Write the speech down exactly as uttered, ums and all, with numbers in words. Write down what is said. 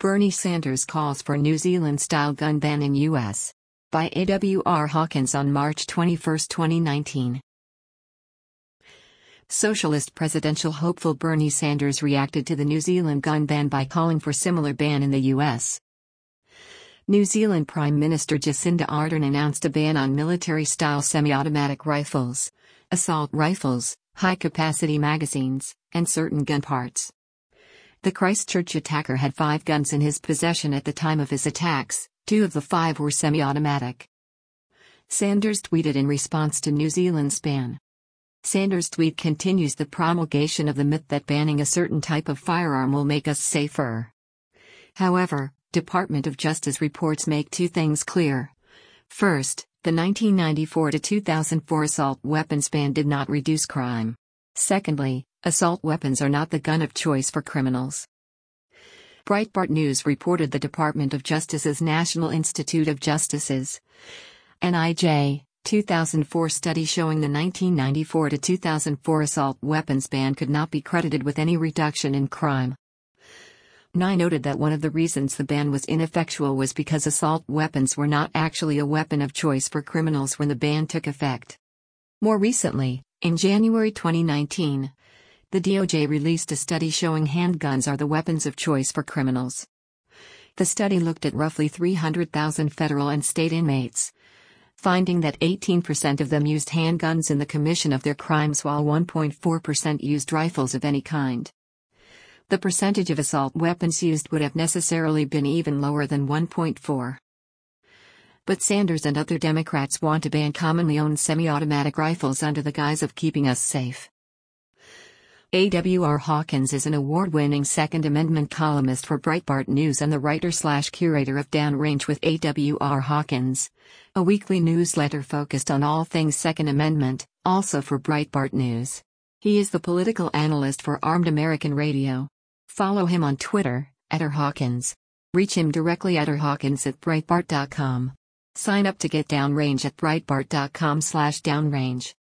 Bernie Sanders calls for New Zealand-style gun ban in U S. By A W R Hawkins on March twenty-first, twenty nineteen. Socialist presidential hopeful Bernie Sanders reacted to the New Zealand gun ban by calling for similar ban in the U S. New Zealand Prime Minister Jacinda Ardern announced a ban on military-style semi-automatic rifles, assault rifles, high-capacity magazines, and certain gun parts. The Christchurch attacker had five guns in his possession at the time of his attacks. Two of the five were semi-automatic. Sanders tweeted in response to New Zealand's ban. Sanders' tweet continues the promulgation of the myth that banning a certain type of firearm will make us safer. However, Department of Justice reports make two things clear. First, the nineteen ninety-four to two thousand four assault weapons ban did not reduce crime. Secondly, assault weapons are not the gun of choice for criminals. Breitbart News reported the Department of Justice's National Institute of Justice's N I J two thousand four study showing the nineteen ninety-four to two thousand four assault weapons ban could not be credited with any reduction in crime. N I noted that one of the reasons the ban was ineffectual was because assault weapons were not actually a weapon of choice for criminals when the ban took effect. More recently, in January twenty nineteen, the D O J released a study showing handguns are the weapons of choice for criminals. The study looked at roughly three hundred thousand federal and state inmates, finding that eighteen percent of them used handguns in the commission of their crimes while one point four percent used rifles of any kind. The percentage of assault weapons used would have necessarily been even lower than one point four. But Sanders and other Democrats want to ban commonly owned semi-automatic rifles under the guise of keeping us safe. A W R Hawkins is an award-winning Second Amendment columnist for Breitbart News and the writer-slash-curator of Downrange with A W R Hawkins, a weekly newsletter focused on all things Second Amendment, also for Breitbart News. He is the political analyst for Armed American Radio. Follow him on Twitter, at r hawkins. Reach him directly at r hawkins at breitbart dot com. Sign up to get Downrange at breitbart dot com slash downrange.